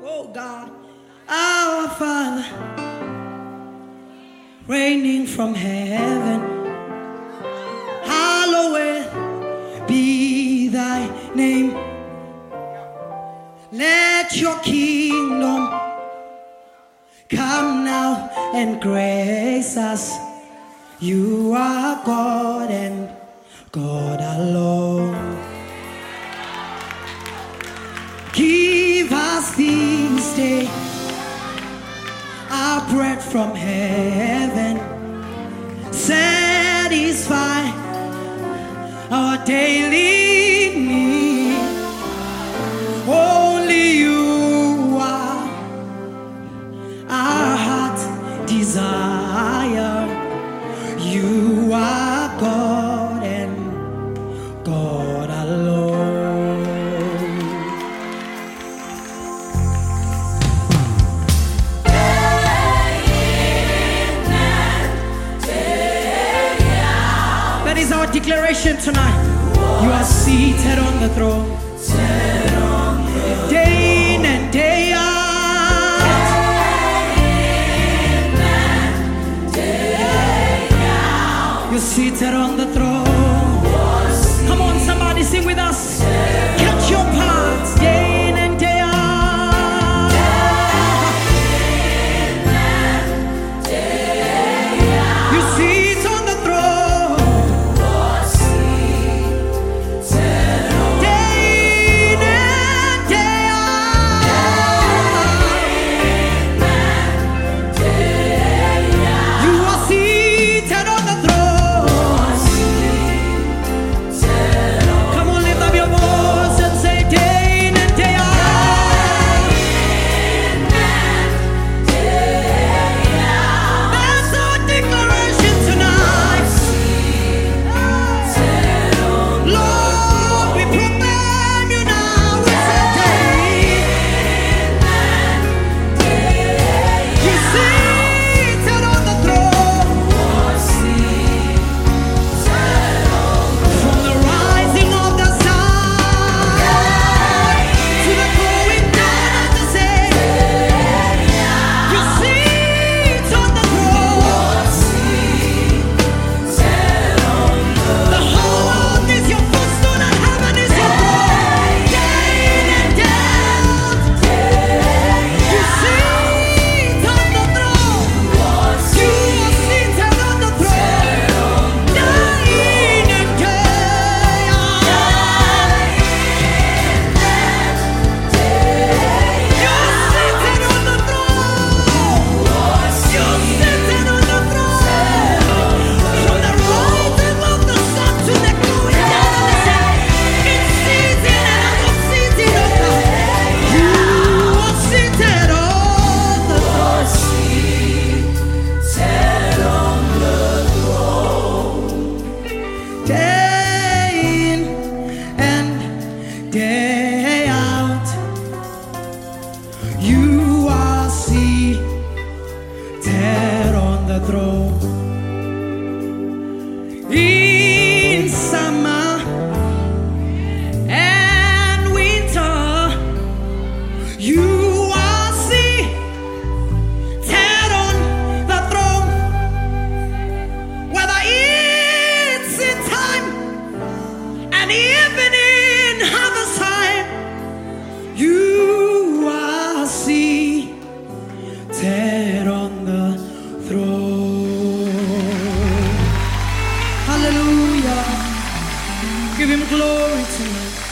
Oh God, our Father, reigning from heaven, hallowed be thy name. Let your kingdom come now and grace us. You are God and God alone. Give us this day our bread from heaven. Satisfy our daily need. Only you are our heart desire. You are God and God alone. That is our declaration tonight. You are seated on the throne. Day in and day out. You're seated on the throne. Come on, somebody sing with us. Catch your parts. Day in and day out. You sit on the throne. Day in and day out. You are seated on the throne. Come on, lift up your voice and say day in and day out. That's our declaration tonight. Lord, we proclaim you now. We say day. You seated on the throne. From the rising of the sun to the going down of the same, you sit on the throne. The whole world is your footstool and heaven is your throne. Day in and day out, you sit on the throne. You are seated on the throne. Day in and day out. You're seated on the throne. You're seated on the throne. From the rising of the sun to the going down of the same, it's seated and I was seated on the throne. You are seated on the throne. Day in and day out, you are seated on the throne. In summer and winter, you are seated on the throne. Whether it's in time and even in harvest time, you are seated on the throne. Hallelujah. Give him glory tonight.